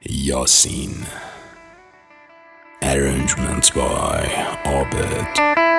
Yasin. Arrangements by Abed.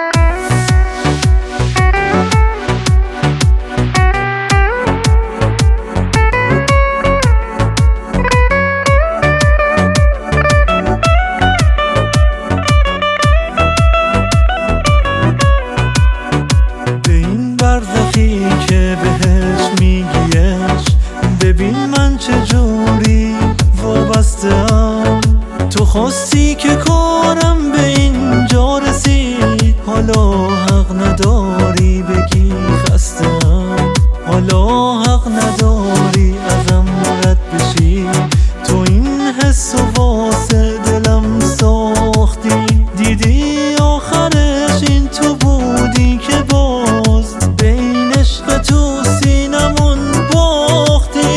که بهش میگیش ببین من چجوری وابسته‌ام. تو خواستی که کارم به اینجا رسید، حالا حق نداری بگی خسته‌ام، حالا حق نداری ازم رد بشی. تو این حس و واسه دلم ساختی، دیدی آخرش این تو بودی که باز بین عشق تو سینمون باختی.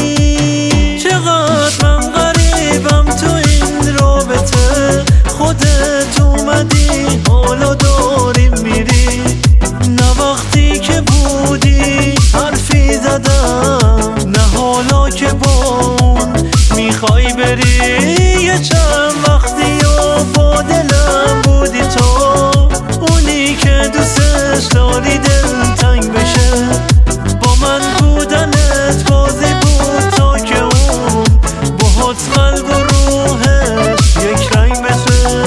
چقدر من غریبم تو این رابطه، خودت اومدی حالا داری میری. نه وقتی که بودی حرفی زدم، نه حالا که با اون میخوای بری. یه چند وقتی و با دلم بودی تو، اونی که دوستش داری دلتنگ بشه. با من بودنت بازی بود تا که اون باهات قلب و روحش یک رنگ بشه.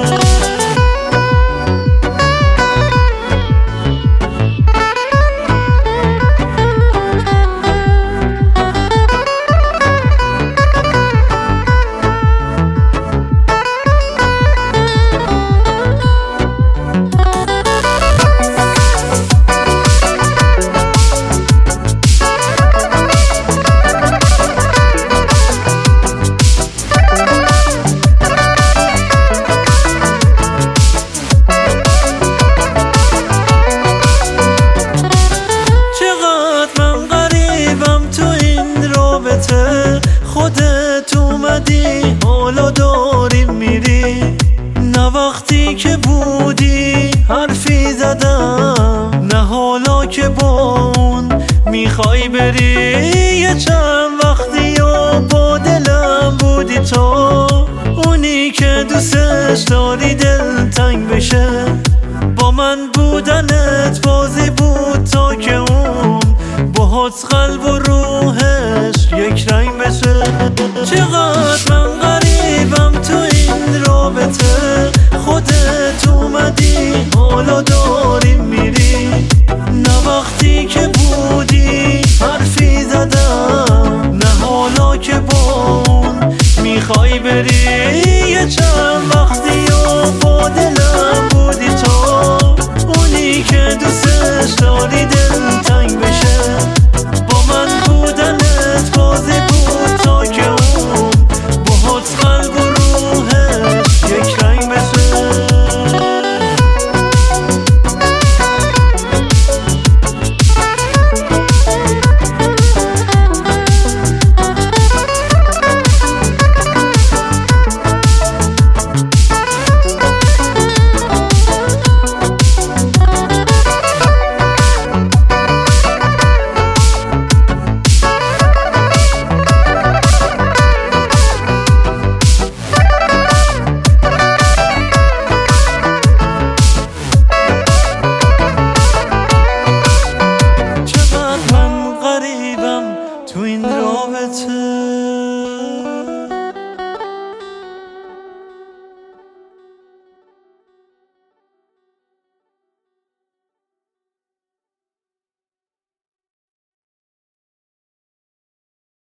خودت اومدی حالا داری میری. نه وقتی که بودی حرفی زدم، نه حالا که با اون میخوای بری. یه چند وقتی و با دلم بودی تو، اونی که دوستش داری دلتنگ بشه. با من بودنت بازی بود تا که اون باهات قلب و روحش یک رنگ بشه. چقدر من غریبم تو این رابطه، خودت اومدی حالا داری میری. نه وقتی که بودی حرفی زدم، نه حالا که با اون میخوای بری. یه چند وقتی و با دلم بودی تو، اونی که دوستش داری دلتنگ بشه. با من بودنت بازی بود تا که اون باهات قلب و روحش یک رنگ بشه. تو این رابطه